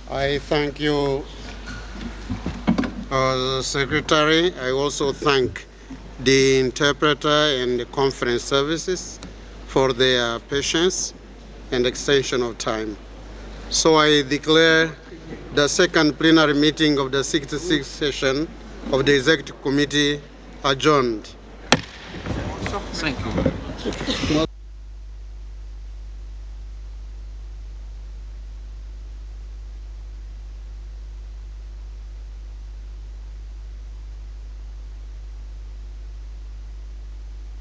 I thank you, Secretary. I also thank the interpreter and the conference services for their patience and extension of time. So I declare the second plenary meeting of the 66th session of the Executive Committee adjourned. Thank you.